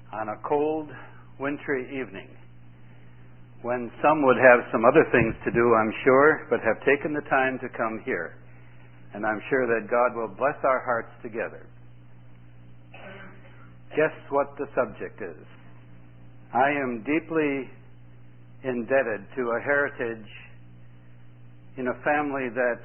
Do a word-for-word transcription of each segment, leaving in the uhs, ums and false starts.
on a cold, wintry evening, when some would have some other things to do, I'm sure, but have taken the time to come here. And I'm sure that God will bless our hearts together. Guess what the subject is? I am deeply indebted to a heritage in a family that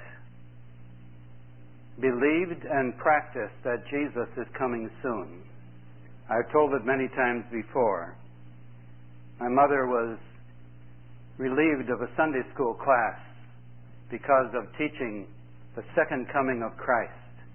believed and practiced that Jesus is coming soon. I've told it many times before. My mother was relieved of a Sunday school class because of teaching the second coming of Christ.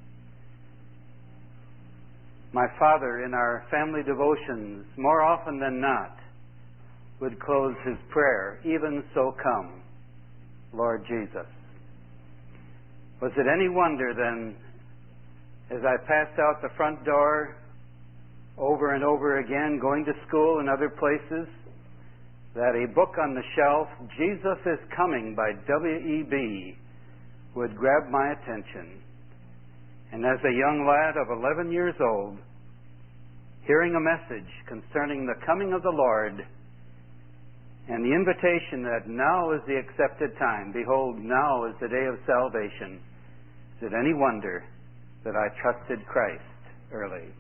My father, in our family devotions, more often than not, would close his prayer, "Even so come, Lord Jesus." Was it any wonder then, as I passed out the front door over and over again, going to school and other places, that a book on the shelf, "Jesus is Coming" by W E B, would grab my attention. And as a young lad of eleven years old, hearing a message concerning the coming of the Lord and the invitation that now is the accepted time, behold, now is the day of salvation, is it any wonder that I trusted Christ early?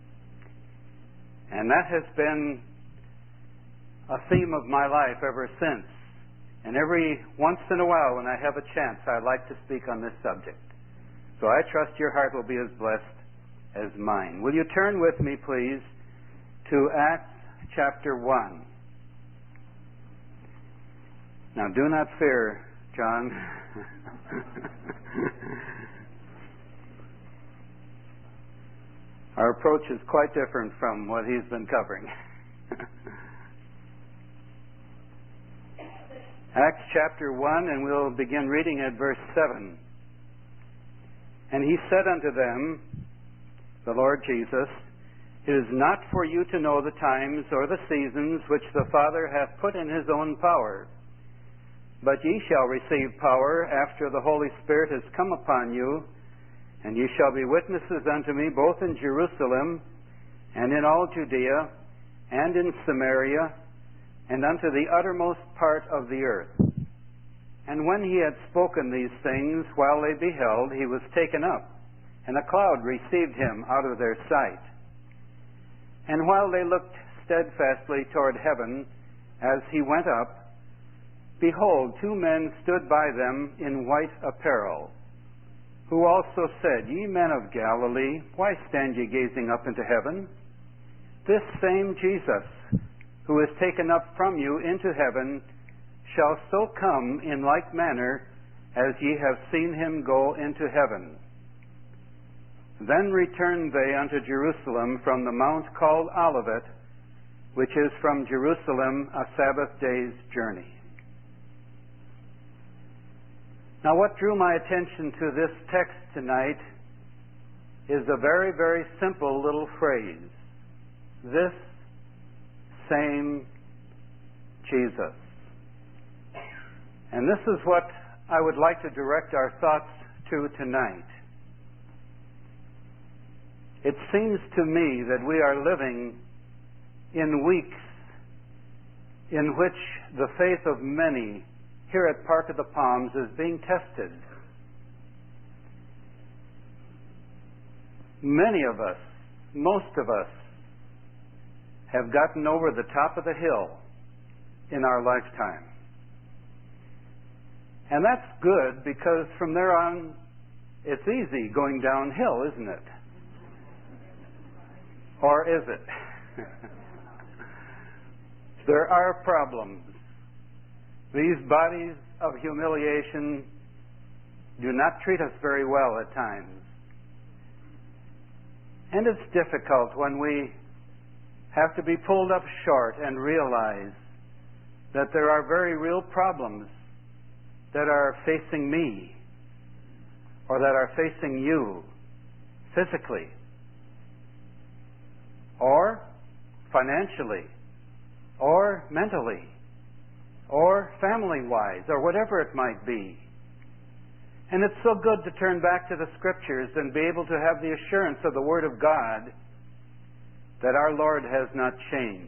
And that has been a theme of my life ever since. And every once in a while, when I have a chance, I like to speak on this subject. So I trust your heart will be as blessed as mine. Will you turn with me, please, to Acts chapter one. Now, do not fear, John. Our approach is quite different from what he's been covering. Acts chapter one, and we'll begin reading at verse seven. And he said unto them, the Lord Jesus, "It is not for you to know the times or the seasons which the Father hath put in his own power, but ye shall receive power after the Holy Spirit is come upon you, and ye shall be witnesses unto me both in Jerusalem and in all Judea and in Samaria and unto the uttermost part of the earth." And when he had spoken these things, while they beheld, he was taken up, and a cloud received him out of their sight. And while they looked steadfastly toward heaven as he went up, behold, two men stood by them in white apparel, who also said, "Ye men of Galilee, why stand ye gazing up into heaven? This same Jesus, who is taken up from you into heaven, shall so come in like manner as ye have seen him go into heaven." Then returned they unto Jerusalem from the mount called Olivet, which is from Jerusalem a Sabbath day's journey. Now, what drew my attention to this text tonight is a very, very simple little phrase. This same Jesus. And this is what I would like to direct our thoughts to tonight. It seems to me that we are living in weeks in which the faith of many here at Park of the Palms is being tested. Many of us, most of us, have gotten over the top of the hill in our lifetime. And that's good, because from there on, it's easy going downhill, isn't it? Or is it? There are problems. These bodies of humiliation do not treat us very well at times. And it's difficult when we have to be pulled up short and realize that there are very real problems that are facing me or that are facing you physically or financially or mentally or family-wise or whatever it might be. And it's so good to turn back to the Scriptures and be able to have the assurance of the Word of God that our Lord has not changed.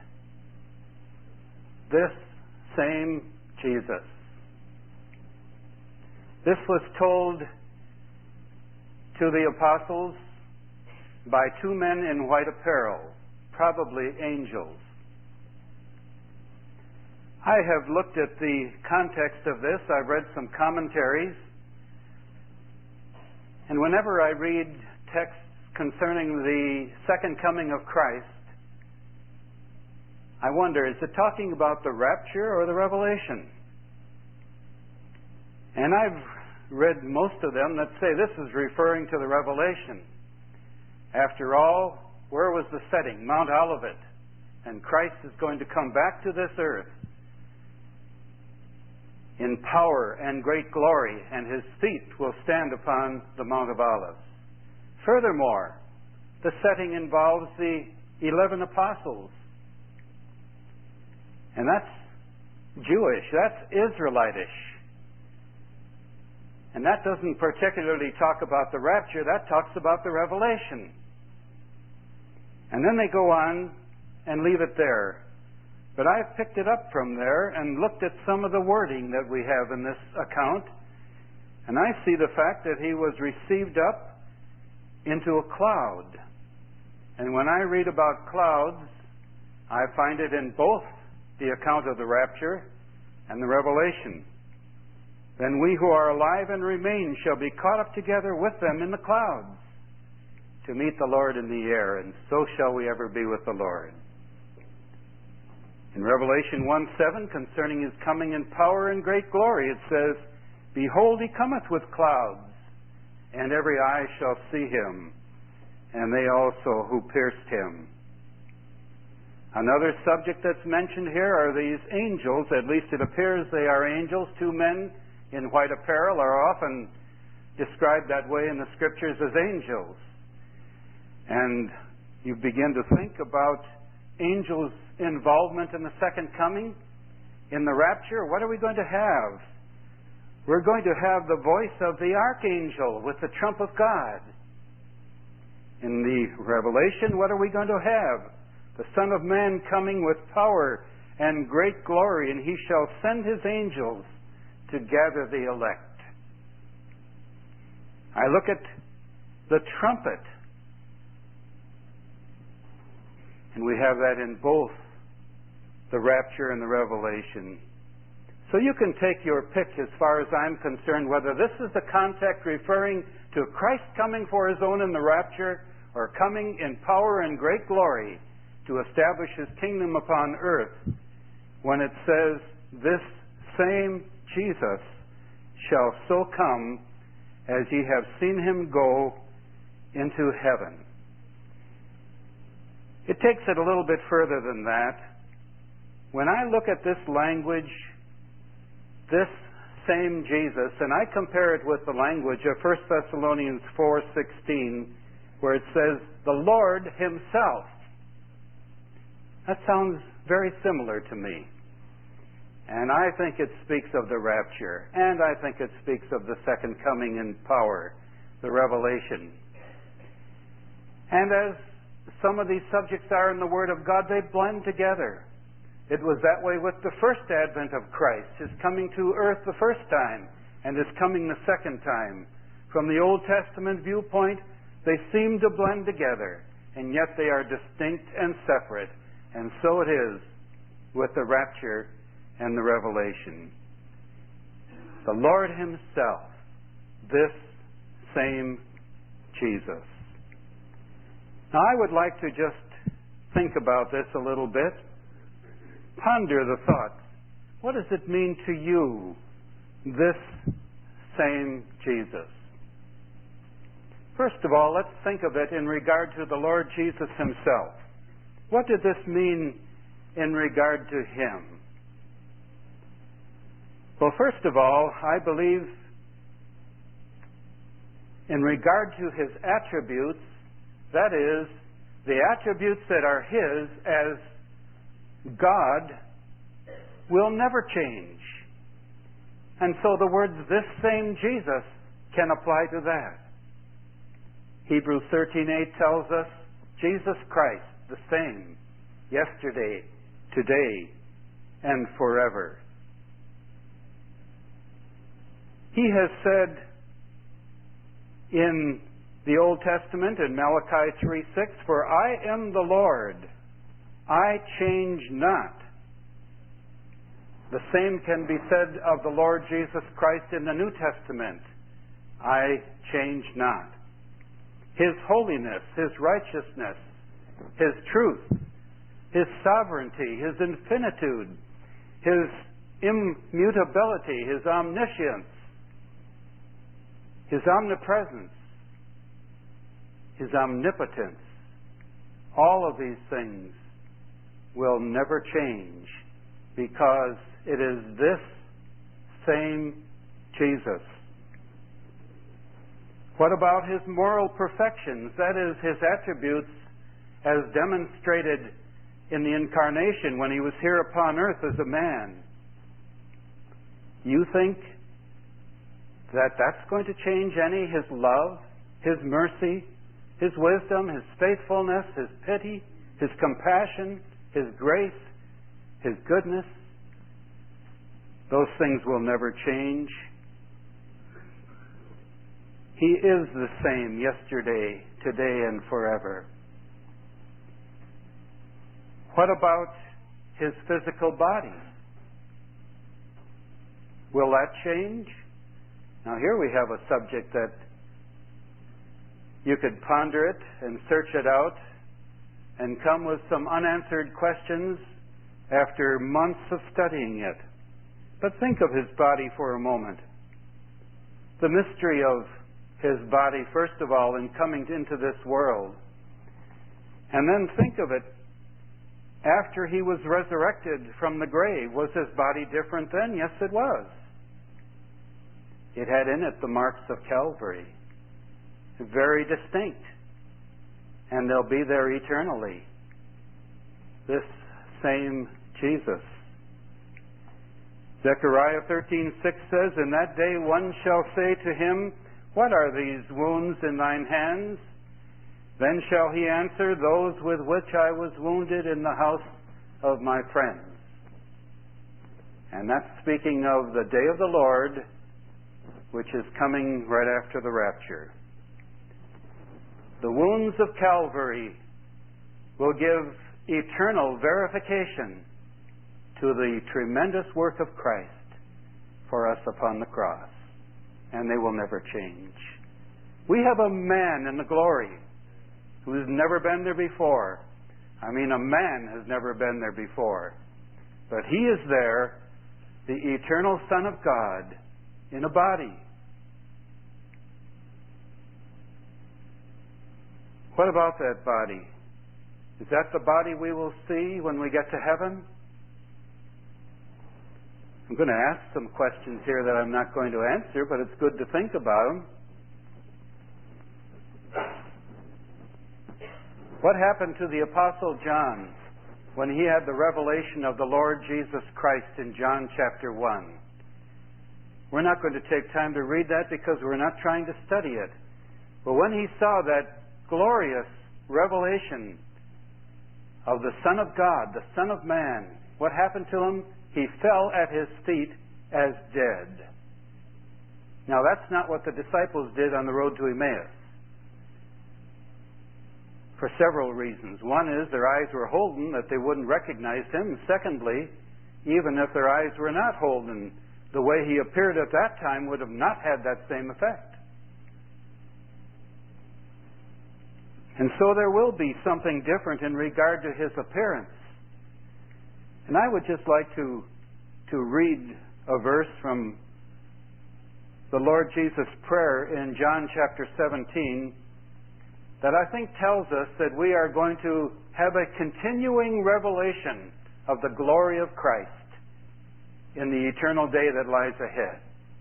This same Jesus. This was told to the apostles by two men in white apparel, probably angels. I have looked at the context of this. I've read some commentaries. And whenever I read texts concerning the second coming of Christ, I wonder, is it talking about the rapture or the revelation? And I've read most of them that say this is referring to the revelation. After all, where was the setting? Mount Olivet. And Christ is going to come back to this earth in power and great glory, and his feet will stand upon the Mount of Olives. Furthermore, the setting involves the eleven apostles. And that's Jewish, that's Israelitish. And that doesn't particularly talk about the rapture, that talks about the revelation. And then they go on and leave it there. But I've picked it up from there and looked at some of the wording that we have in this account, and I see the fact that he was received up into a cloud. And when I read about clouds, I find it in both the account of the rapture and the revelation. Then we who are alive and remain shall be caught up together with them in the clouds to meet the Lord in the air, and so shall we ever be with the Lord. In Revelation one seven, concerning his coming in power and great glory, it says, Behold, he cometh with clouds, and every eye shall see him, and they also who pierced him. Another subject that's mentioned here are these angels. At least it appears they are angels. Two men in white apparel are often described that way in the Scriptures as angels. And you begin to think about angels' involvement in the second coming, in the rapture. What are we going to have? We're going to have the voice of the archangel with the trump of God. In the Revelation, what are we going to have? The Son of Man coming with power and great glory, and he shall send his angels to gather the elect. I look at the trumpet, and we have that in both the rapture and the revelation. So you can take your pick as far as I'm concerned, whether this is the context referring to Christ coming for his own in the rapture, or coming in power and great glory to establish his kingdom upon earth, when it says, This same Jesus shall so come as ye have seen him go into heaven. It takes it a little bit further than that. When I look at this language, this same Jesus, and I compare it with the language of First Thessalonians four sixteen, where it says, the Lord himself. That sounds very similar to me. And I think it speaks of the rapture, and I think it speaks of the second coming in power, the revelation. And as some of these subjects are in the Word of God, they blend together. It was that way with the first advent of Christ, his coming to earth the first time, and his coming the second time. From the Old Testament viewpoint, they seem to blend together, and yet they are distinct and separate. And so it is with the rapture and the revelation. The Lord himself, this same Jesus. Now I would like to just think about this a little bit. Ponder the thought. What does it mean to you, this same Jesus? First of all, let's think of it in regard to the Lord Jesus himself. What did this mean in regard to him? Well, first of all, I believe in regard to his attributes, that is, the attributes that are his as God will never change. And so the words, this same Jesus, can apply to that. Hebrews thirteen eight tells us, Jesus Christ, the same, yesterday, today, and forever. He has said in the Old Testament, in Malachi three six, "For I am the Lord, I change not." The same can be said of the Lord Jesus Christ in the New Testament. "I change not." His holiness, His righteousness, His truth, His sovereignty, His infinitude, His immutability, His omniscience, His omnipresence, His omnipotence, all of these things will never change, because it is this same Jesus. What about His moral perfections? That is, His attributes as demonstrated in the incarnation when He was here upon earth as a man. You think that that's going to change any? His love, His mercy, His wisdom, His faithfulness, His pity, His compassion, His grace, His goodness? Those things will never change. He is the same yesterday, today, and forever. What about His physical body? Will that change? Now here we have a subject that you could ponder it and search it out and come with some unanswered questions after months of studying it. But think of His body for a moment. The mystery of His body, first of all, in coming into this world. And then think of it after He was resurrected from the grave. Was His body different then? Yes, it was. It had in it the marks of Calvary. Very distinct. And they'll be there eternally. This same Jesus. Zechariah thirteen six says, "In that day one shall say to Him, What are these wounds in thine hands? Then shall He answer, Those with which I was wounded in the house of my friends." And that's speaking of the day of the Lord, which is coming right after the rapture. The wounds of Calvary will give eternal verification to the tremendous work of Christ for us upon the cross. And they will never change. We have a man in the glory who's never been there before. I mean, a man has never been there before. But He is there, the eternal Son of God, in a body. What about that body? Is that the body we will see when we get to heaven? I'm going to ask some questions here that I'm not going to answer, but it's good to think about them. What happened to the Apostle John when he had the revelation of the Lord Jesus Christ in John chapter one? We're not going to take time to read that because we're not trying to study it. But when he saw that glorious revelation of the Son of God, the Son of Man, what happened to him? He fell at His feet as dead. Now, that's not what the disciples did on the road to Emmaus. For several reasons. One is their eyes were holden that they wouldn't recognize Him. Secondly, even if their eyes were not holden, the way He appeared at that time would have not had that same effect. And so there will be something different in regard to His appearance. And I would just like to, to read a verse from the Lord Jesus' prayer in John chapter seventeen that I think tells us that we are going to have a continuing revelation of the glory of Christ in the eternal day that lies ahead.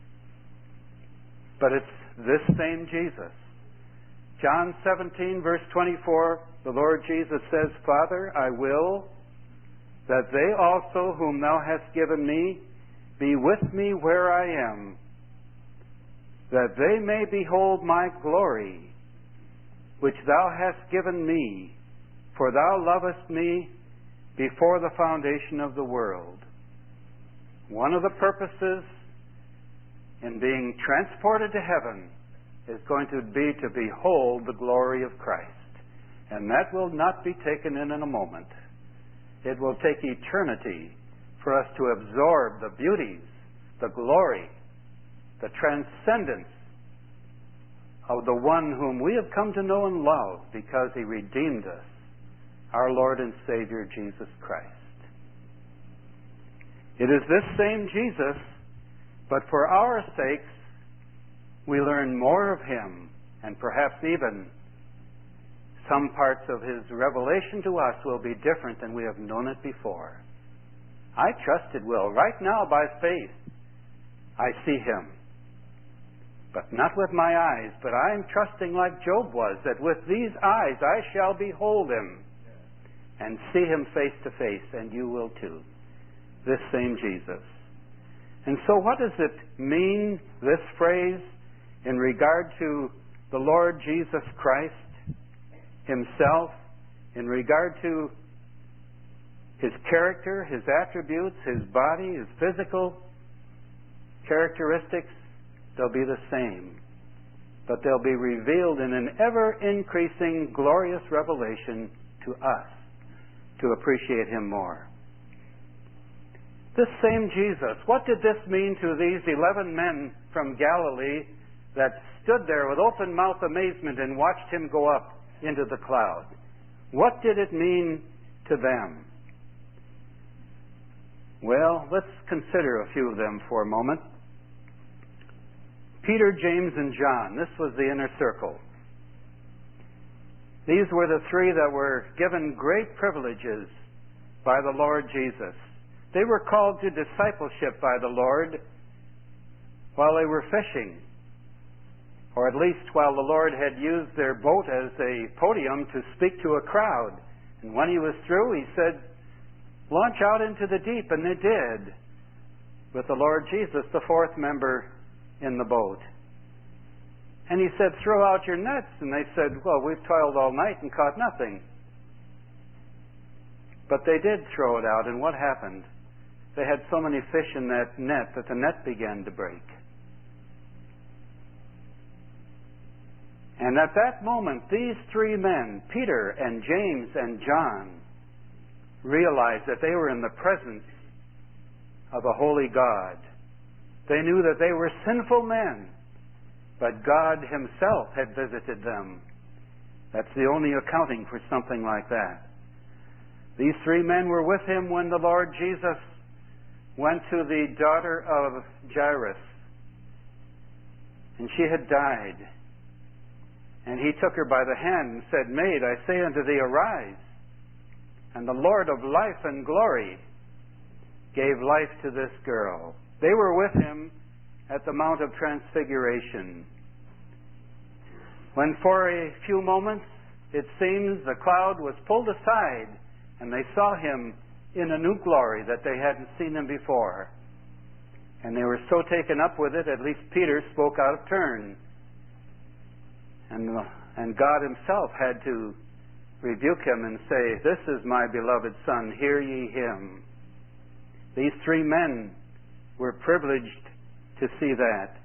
But it's this same Jesus. John seventeen, verse twenty-four, the Lord Jesus says, "Father, I will that they also whom Thou hast given me be with me where I am, that they may behold my glory, which Thou hast given me, For thou lovest me before the foundation of the world. One of the purposes in being transported to heaven is going to be to behold the glory of Christ. And that will not be taken in in a moment. It will take eternity for us to absorb the beauties, the glory, the transcendence of the one whom we have come to know and love because He redeemed us, our Lord and Savior, Jesus Christ. It is this same Jesus, but for our sakes, we learn more of Him, and perhaps even some parts of His revelation to us will be different than we have known it before. I trust it will. Right now, by faith, I see Him. But not with my eyes, but I am trusting like Job was, that with these eyes I shall behold Him and see Him face to face, and you will too. This same Jesus. And so what does it mean, this phrase, in regard to the Lord Jesus Christ Himself, in regard to His character, His attributes, His body, His physical characteristics? They'll be the same. But they'll be revealed in an ever-increasing, glorious revelation to us to appreciate Him more. This same Jesus, what did this mean to these eleven men from Galilee that stood there with open-mouthed amazement and watched Him go up into the cloud? What did it mean to them? Well, let's consider a few of them for a moment. Peter, James, and John. This was the inner circle. These were the three that were given great privileges by the Lord Jesus. They were called to discipleship by the Lord while they were fishing, or at least while the Lord had used their boat as a podium to speak to a crowd. And when He was through, He said, "Launch out into the deep," and they did, with the Lord Jesus, the fourth member in the boat. And He said, "Throw out your nets." And they said, "Well, we've toiled all night and caught nothing." But they did throw it out, and what happened? They had so many fish in that net that the net began to break. And at that moment, these three men, Peter and James and John, realized that they were in the presence of a holy God. They knew that they were sinful men, but God Himself had visited them. That's the only accounting for something like that. These three men were with Him when the Lord Jesus went to the daughter of Jairus, and she had died. And He took her by the hand and said, "Maid, I say unto thee, arise." And the Lord of life and glory gave life to this girl. They were with Him at the Mount of Transfiguration, when for a few moments, it seems, the cloud was pulled aside and they saw Him in a new glory that they hadn't seen Him before. And they were so taken up with it, at least Peter spoke out of turn. And, and God Himself had to rebuke him and say, "This is my beloved Son, hear ye Him." These three men were privileged to see that.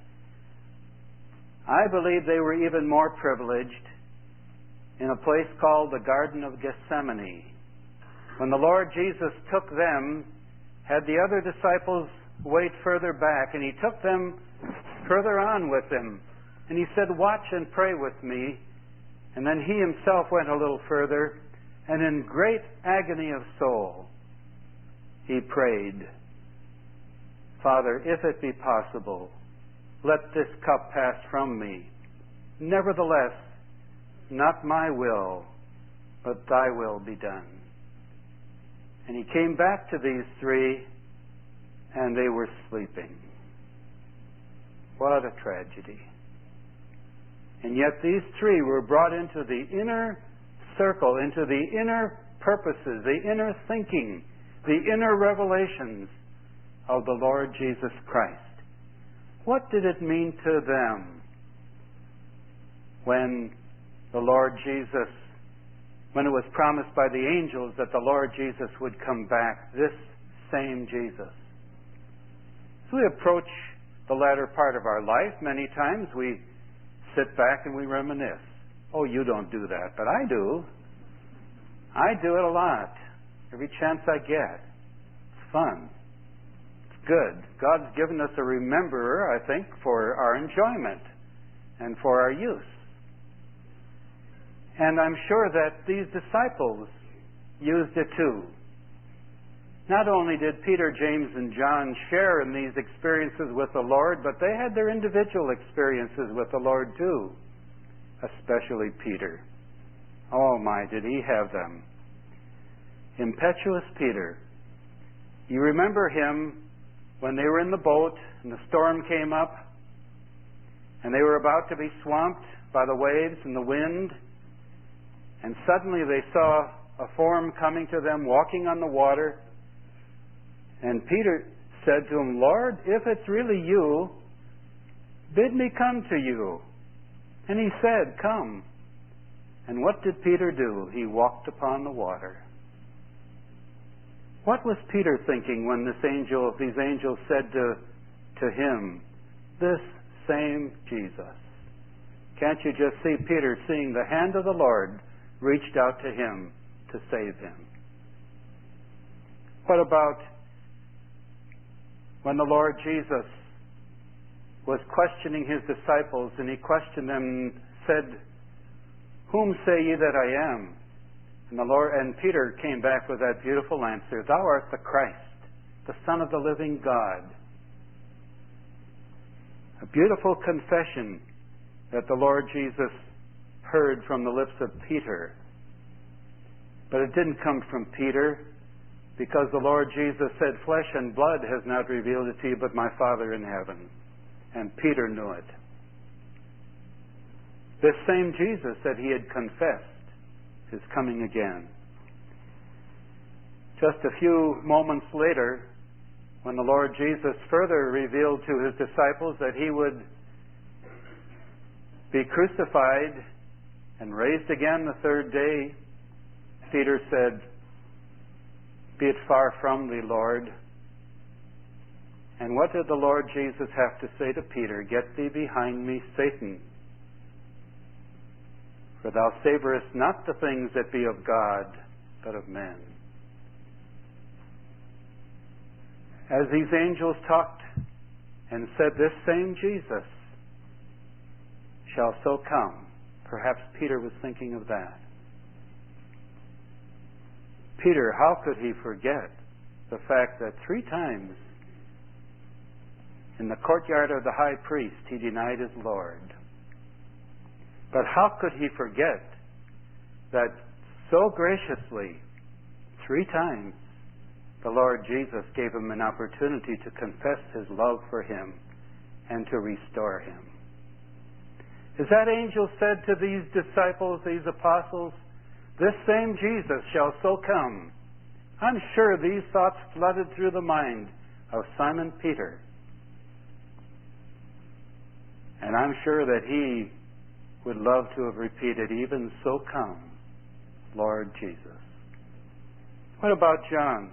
I believe they were even more privileged in a place called the Garden of Gethsemane, when the Lord Jesus took them, had the other disciples wait further back, and He took them further on with Him. And He said, "Watch and pray with me." And then He Himself went a little further, and in great agony of soul, He prayed, "Father, if it be possible, let this cup pass from me. Nevertheless, not my will, but Thy will be done." And He came back to these three, and they were sleeping. What a tragedy. And yet these three were brought into the inner circle, into the inner purposes, the inner thinking, the inner revelations of the Lord Jesus Christ. What did it mean to them when the Lord Jesus when it was promised by the angels that the Lord Jesus would come back, this same Jesus. As we approach the latter part of our life, many times we sit back and we reminisce. Oh, you don't do that, but I do. I do it a lot. Every chance I get. It's fun. It's good. God's given us a rememberer, I think, for our enjoyment and for our use. And I'm sure that these disciples used it too. Not only did Peter, James, and John share in these experiences with the Lord, but they had their individual experiences with the Lord too. Especially Peter. Oh my, did he have them. Impetuous Peter. You remember him when they were in the boat and the storm came up and they were about to be swamped by the waves and the wind, and suddenly they saw a form coming to them walking on the water, and Peter said to him, Lord, if it's really you, bid me come to you. And he said, come. And what did Peter do? He walked upon the water. What was Peter thinking when this angel, these angels said to, to him, this same Jesus? Can't you just see Peter seeing the hand of the Lord reached out to him to save him? What about when the Lord Jesus was questioning his disciples, and he questioned them and said, whom say ye that I am? And the Lord and Peter came back with that beautiful answer, thou art the Christ, the Son of the living God. A beautiful confession that the Lord Jesus heard from the lips of Peter. But it didn't come from Peter, because the Lord Jesus said, flesh and blood has not revealed it to you, but my Father in heaven. And Peter knew it. This same Jesus that he had confessed is coming again. Just a few moments later, when the Lord Jesus further revealed to his disciples that he would be crucified and raised again the third day, Peter said, be it far from thee, Lord. And what did the Lord Jesus have to say to Peter? Get thee behind me, Satan. For thou savorest not the things that be of God, but of men. As these angels talked and said, this same Jesus shall so come, perhaps Peter was thinking of that. Peter, how could he forget the fact that three times in the courtyard of the high priest he denied his Lord? But how could he forget that so graciously, three times, the Lord Jesus gave him an opportunity to confess his love for him and to restore him? As that angel said to these disciples, these apostles, this same Jesus shall so come. I'm sure these thoughts flooded through the mind of Simon Peter. And I'm sure that he would love to have repeated, even so come, Lord Jesus. What about John?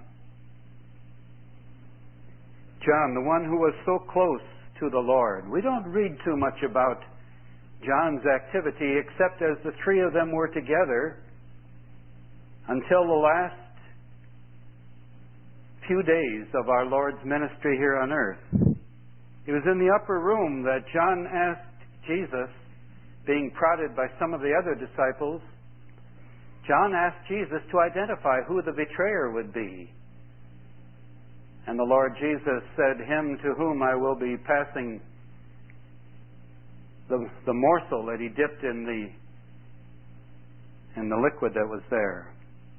John, the one who was so close to the Lord. We don't read too much about John's activity, except as the three of them were together until the last few days of our Lord's ministry here on earth. It was in the upper room that John asked Jesus, being prodded by some of the other disciples, John asked Jesus to identify who the betrayer would be. And the Lord Jesus said, him to whom I will be passing the, the morsel that he dipped in the, in the liquid that was there.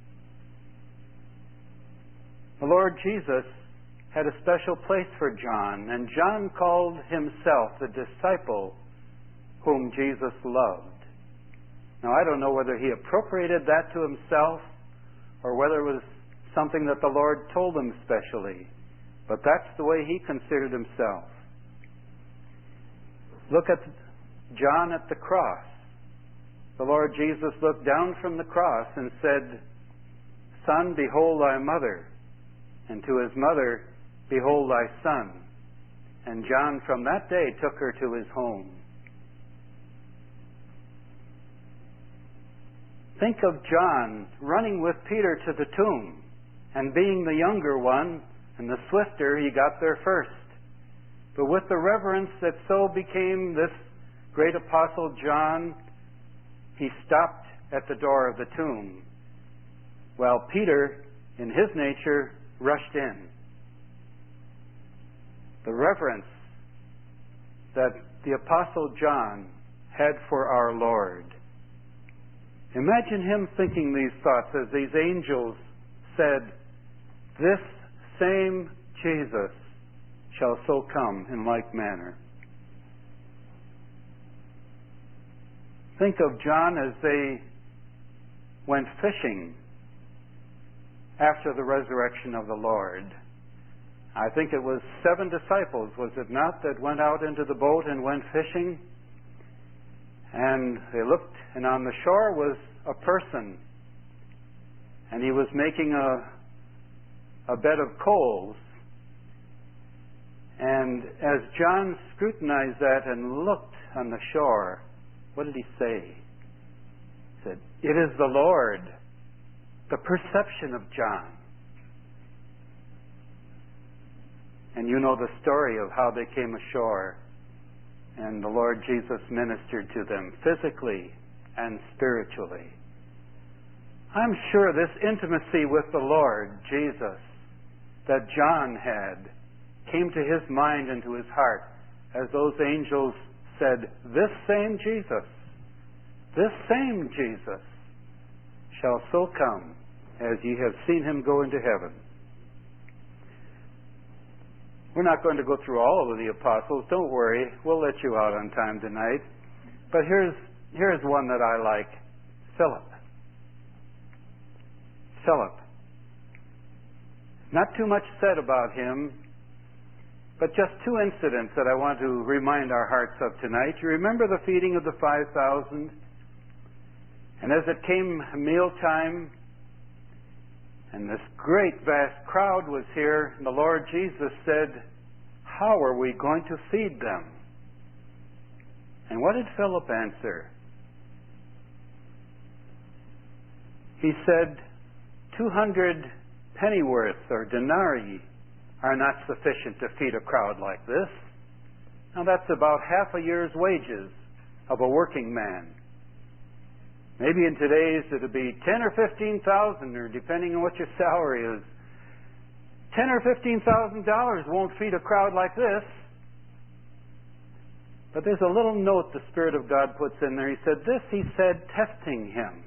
The Lord Jesus had a special place for John, and John called himself the disciple whom Jesus loved. Now, I don't know whether he appropriated that to himself or whether it was something that the Lord told him specially, but that's the way he considered himself. Look at John at the cross. the Lord Jesus looked down from the cross and said, "Son, behold thy mother," and to his mother, "Behold thy son." And John from that day took her to his home. Think of John running with Peter to the tomb, and being the younger one and the swifter, he got there first. But with the reverence that so became this great apostle John, he stopped at the door of the tomb, while Peter, in his nature, rushed in. The reverence that the apostle John had for our Lord. Imagine him thinking these thoughts as these angels said, "This same Jesus shall so come in like manner." Think of John as they went fishing after the resurrection of the Lord. I think it was seven disciples, was it not, that went out into the boat and went fishing? And they looked, and on the shore was a person, and he was making a, a bed of coals. And as John scrutinized that and looked on the shore, what did he say? He said, "It is the Lord." The perception of John. And you know the story of how they came ashore, and the Lord Jesus ministered to them physically and spiritually. I'm sure this intimacy with the Lord Jesus that John had came to his mind and to his heart as those angels said, "This same Jesus, this same Jesus shall so come as ye have seen him go into heaven." We're not going to go through all of the apostles. Don't worry. We'll let you out on time tonight. But here's, here's one that I like. Philip. Philip. Not too much said about him, but just two incidents that I want to remind our hearts of tonight. You remember the feeding of the five thousand? And as it came mealtime, and this great vast crowd was here, and the Lord Jesus said, "How are we going to feed them?" And what did Philip answer? He said, two hundred pennyworth or denarii are not sufficient to feed a crowd like this. Now that's about half a year's wages of a working man. Maybe in today's it would be ten or fifteen thousand, or depending on what your salary is. Ten or fifteen thousand dollars won't feed a crowd like this. But there's a little note the Spirit of God puts in there. He said, "This," he said, testing him.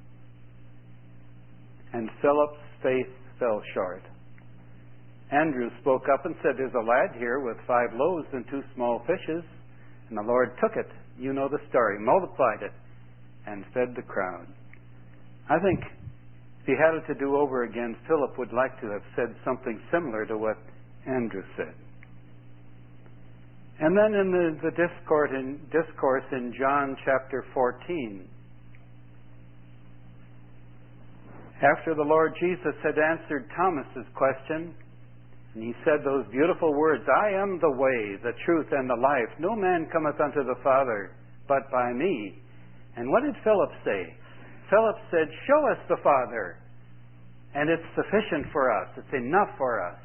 And Philip's faith fell short. Andrew spoke up and said, "There's a lad here with five loaves and two small fishes." And the Lord took it. You know the story. Multiplied it and fed the crowd. I think if he had it to do over again, Philip would like to have said something similar to what Andrew said. And then in the, the discourse, in, discourse in John chapter fourteen, after the Lord Jesus had answered Thomas's question, and he said those beautiful words, "I am the way, the truth, and the life. No man cometh unto the Father but by me." And what did Philip say? Philip said, "Show us the Father, and it's sufficient for us. It's enough for us."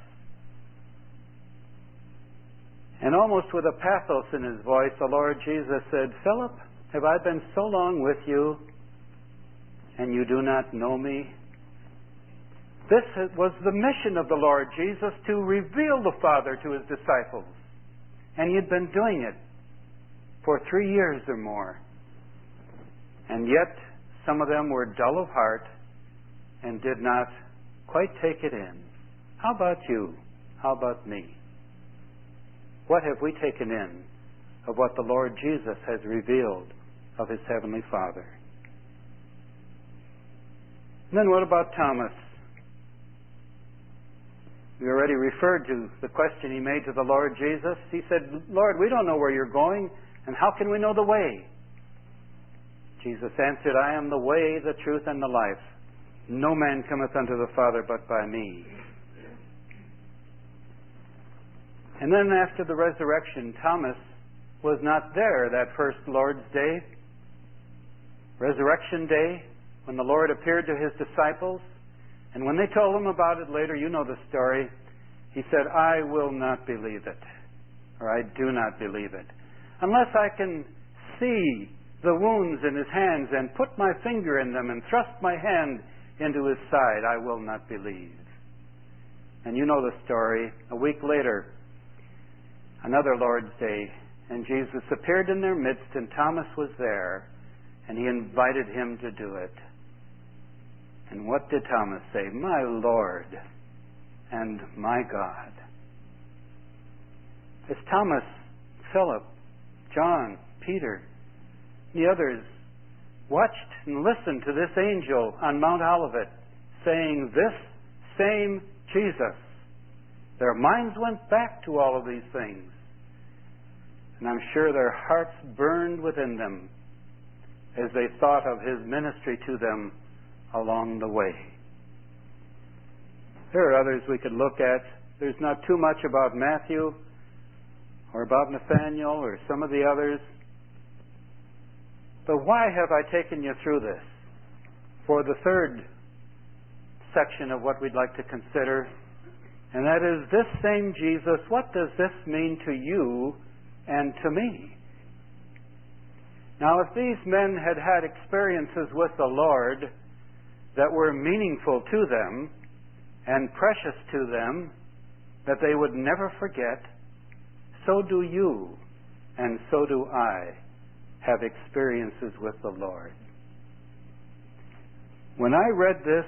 And almost with a pathos in his voice, the Lord Jesus said, "Philip, have I been so long with you, and you do not know me?" This was the mission of the Lord Jesus, to reveal the Father to his disciples. And he had been doing it for three years or more. And yet, some of them were dull of heart and did not quite take it in. How about you? How about me? What have we taken in of what the Lord Jesus has revealed of his Heavenly Father? And then what about Thomas? We already referred to the question he made to the Lord Jesus. He said, "Lord, we don't know where you're going, and how can we know the way?" Jesus answered, I am the way, the truth, and the life. No man cometh unto the Father but by me. And then after the resurrection, Thomas was not there that first Lord's Day, Resurrection Day, when the Lord appeared to his disciples. And when they told him about it later, you know the story, he said, I will not believe it, or I do not believe it, unless I can see the wounds in his hands and put my finger in them and thrust my hand into his side, I will not believe. And you know the story. A week later, another Lord's Day, and Jesus appeared in their midst, and Thomas was there, and he invited him to do it. And what did Thomas say? My Lord and my God. As Thomas, Philip, John, Peter, the others watched and listened to this angel on Mount Olivet saying, this same Jesus. Their minds went back to all of these things. And I'm sure their hearts burned within them as they thought of his ministry to them along the way. There are others we could look at. There's not too much about Matthew or about Nathaniel or some of the others. But why have I taken you through this? For the third section of what we'd like to consider, and that is this same Jesus, what does this mean to you and to me? Now, if these men had had experiences with the Lord that were meaningful to them and precious to them, that they would never forget, so do you and so do I have experiences with the Lord. When I read this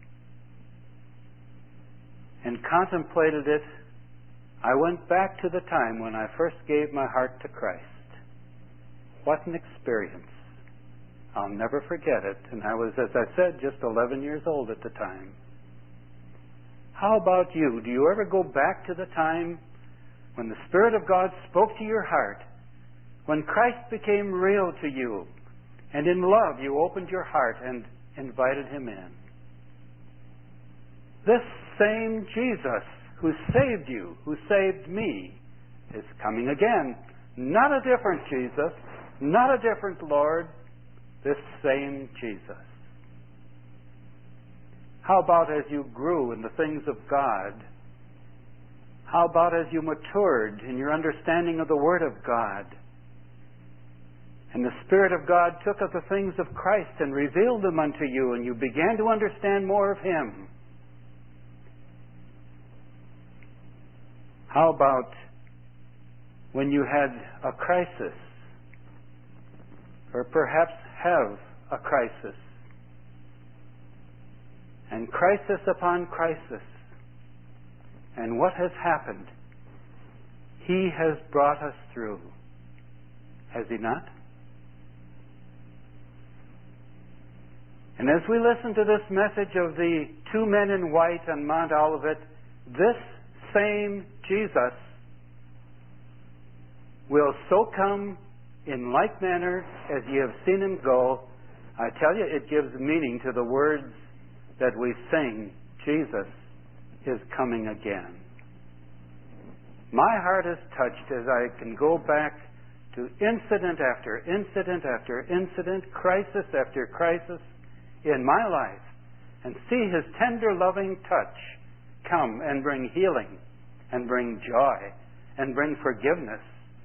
and contemplated it, I went back to the time when I first gave my heart to Christ. What an experience. I'll never forget it. And I was, as I said, just eleven years old at the time. How about you? Do you ever go back to the time when the Spirit of God spoke to your heart, when Christ became real to you, and in love you opened your heart and invited him in? This same Jesus who saved you, who saved me, is coming again. Not a different Jesus, not a different Lord, this same Jesus. How about as you grew in the things of God? How about as you matured in your understanding of the Word of God? And the Spirit of God took of the things of Christ and revealed them unto you, and you began to understand more of Him. How about when you had a crisis, or perhaps have a crisis, and crisis upon crisis, and what has happened? He has brought us through. Has He not? And as we listen to this message of the two men in white on Mount Olivet, this same Jesus will so come in like manner as ye have seen him go. I tell you, it gives meaning to the words that we sing, Jesus is coming again. My heart is touched as I can go back to incident after incident after incident, crisis after crisis in my life, and see His tender, loving touch come and bring healing and bring joy and bring forgiveness.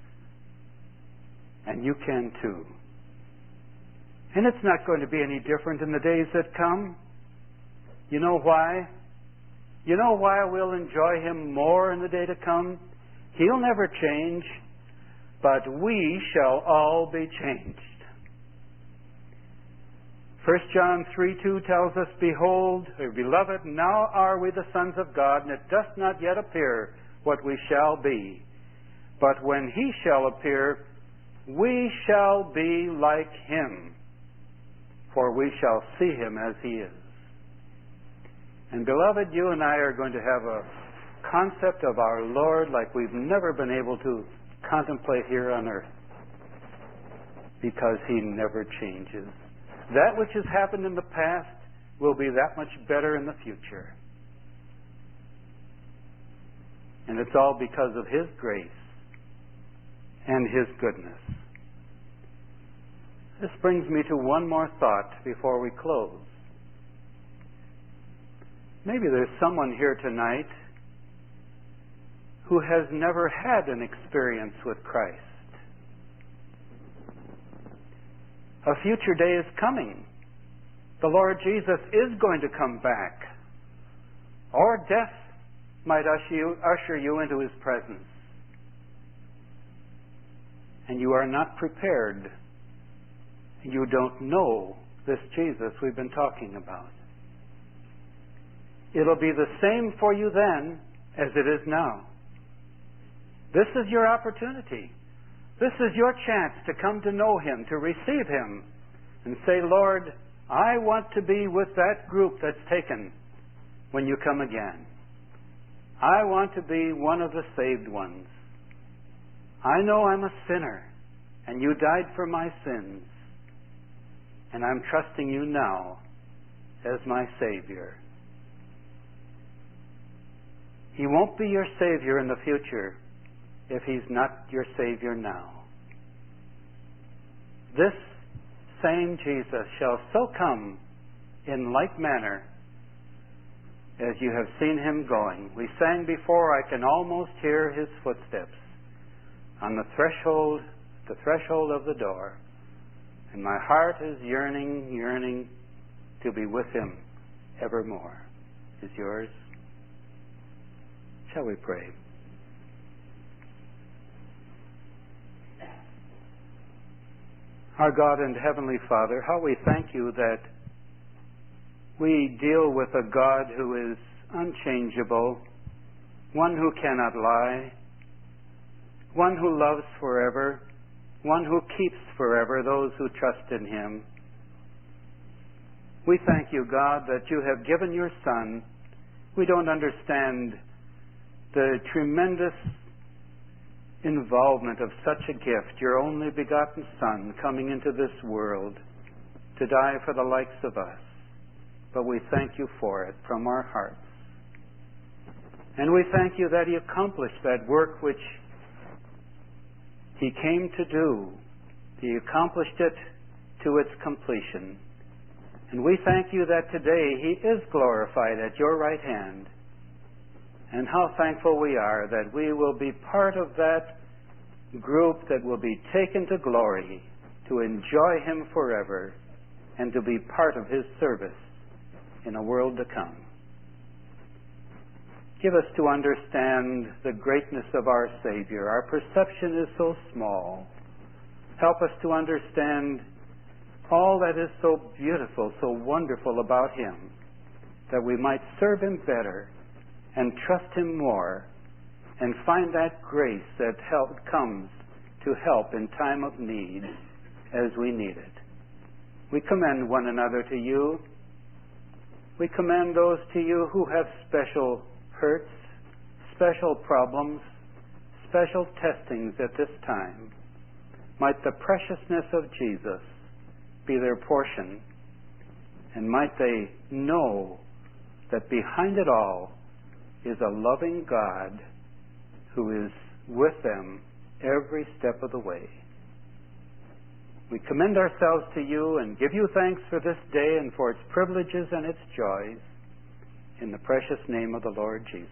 And you can too. And it's not going to be any different in the days that come. You know why? You know why we'll enjoy Him more in the day to come? He'll never change, but we shall all be changed. First John three two tells us, Behold, or beloved, now are we the sons of God, and it doth not yet appear what we shall be. But when He shall appear, we shall be like Him, for we shall see Him as He is. And beloved, you and I are going to have a concept of our Lord like we've never been able to contemplate here on earth. because He never changes. That which has happened in the past will be that much better in the future. And it's all because of His grace and His goodness. This brings me to one more thought before we close. Maybe there's someone here tonight who has never had an experience with Christ. A future day is coming. The Lord Jesus is going to come back. Or death might usher you, usher you into His presence. And you are not prepared. You don't know this Jesus we've been talking about. It'll be the same for you then as it is now. This is your opportunity. This is your chance to come to know Him, to receive Him, and say, Lord, I want to be with that group that's taken when you come again. I want to be one of the saved ones. I know I'm a sinner, and you died for my sins, and I'm trusting you now as my Savior. He won't be your Savior in the future if He's not your Savior now. This same Jesus shall so come in like manner as you have seen Him going. We sang before, I can almost hear His footsteps on the threshold, the threshold of the door, and my heart is yearning, yearning to be with Him evermore. Is yours? Shall we pray? Our God and Heavenly Father, how we thank You that we deal with a God who is unchangeable, one who cannot lie, one who loves forever, one who keeps forever those who trust in Him. We thank You, God, that You have given Your Son. We don't understand the tremendous involvement of such a gift, Your only begotten Son coming into this world to die for the likes of us. But we thank You for it from our hearts. And we thank You that He accomplished that work which He came to do. He accomplished it to its completion. And we thank You that today He is glorified at Your right hand. And how thankful we are that we will be part of that group that will be taken to glory, to enjoy Him forever, and to be part of His service in a world to come. Give us to understand the greatness of our Savior. Our perception is so small. Help us to understand all that is so beautiful, so wonderful about Him, that we might serve Him better and trust Him more, and find that grace that help comes to help in time of need as we need it. We commend one another to You. We commend those to You who have special hurts, special problems, special testings at this time. Might the preciousness of Jesus be their portion, and might they know that behind it all is a loving God who is with them every step of the way. We commend ourselves to You and give You thanks for this day and for its privileges and its joys, in the precious name of the Lord Jesus.